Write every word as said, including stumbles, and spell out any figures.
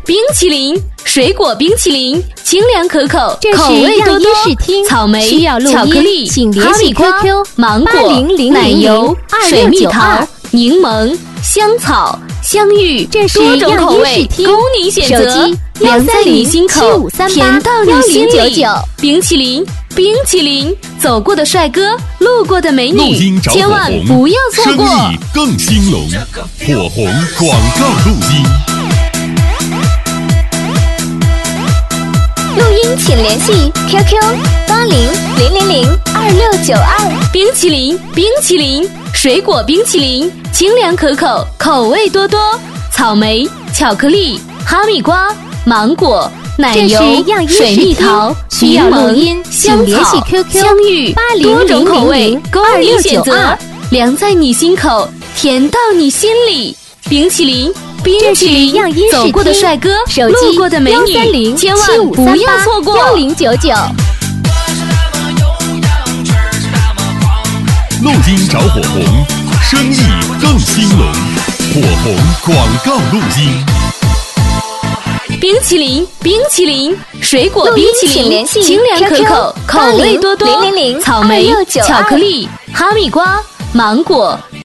冰淇淋，水果冰淇淋，清凉可口，口味多多。草莓、 需要录音巧克力、 请联系哈密瓜、 Q Q 芒果、奶油、水蜜桃、柠檬、香草、香芋， 这是多种口味样音试听供你选择手机， 凉在你心口， 一三零七五三八甜到你心里。 一零九九冰淇淋，冰淇淋，走过的帅哥，路过的美录女音，找千万火红， 不要错过。 生意更兴隆，火红广告录音。 录音请联系 Q Q 八零零零零二六九二。 冰淇淋，冰淇淋，水果冰淇淋，清凉可口，口味多多。草莓、巧克力、哈密瓜、芒果、奶油这是样音、 水蜜桃、 需要录音香请联系草、 Q Q 香芋， 八零多种零口味零供你二六选择九二， 凉在你心口，甜到你心里。冰淇淋，冰淇这是淋样音，试走过的听帅哥， 手机路过的美幺三女， 零千七五万不三八要错过。 幺零九九。 录音找火红，生意更兴隆，火红广告录音。 冰淇淋，冰淇淋，水果录音冰淇淋请联，系清凉可 Q Q 口，口味多多。 零零零草莓二六九二巧克力、哈密瓜、芒果。